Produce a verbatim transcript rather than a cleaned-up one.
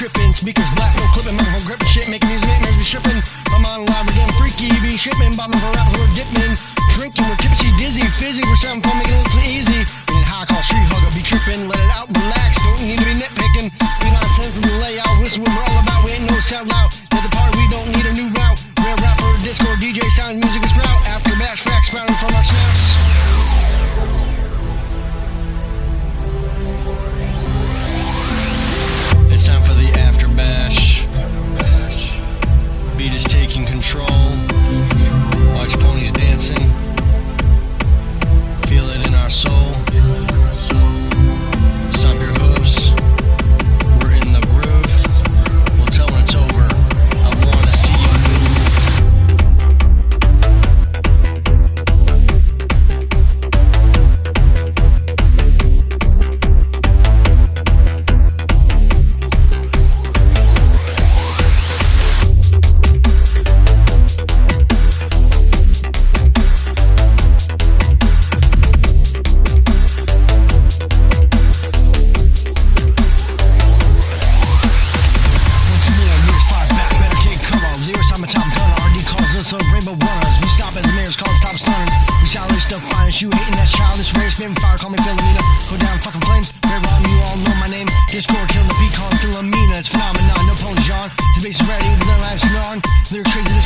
tripping. Speakers blast, no clipping, microphone gripping shit, making music, makes me stripping. I'm on live, we're getting freaky, be shipping, bobbing for rappers, we're dipping. Drinking, we're tippy, dizzy, fizzy, we're starting fun, making it look so easy. Getting high, call street hugger, be tripping, let it out, relax, don't need to be nitpicking. Be nonsense from the layout, whistle what we're all about, we ain't no sound loud. At the party, we don't need a new route. Rare rapper, Discord, D J, sound, music is sprout. After bash, facts sprouting from our snaps. It's time for the after bash. Beat is taking control. Watch ponies dancing. Feel it in our soul. Stomp your hooves. We're in the groove. We'll tell when it's over. I wanna see you move. You hating that childish rage, spitting fire, call me Philomena. Go down fucking flames, red rum, you all know my name. Discord, kill the beat, call him Philomena. It's phenomenon, no pony John. The bass is ready, the life's on. Lyrics crazy.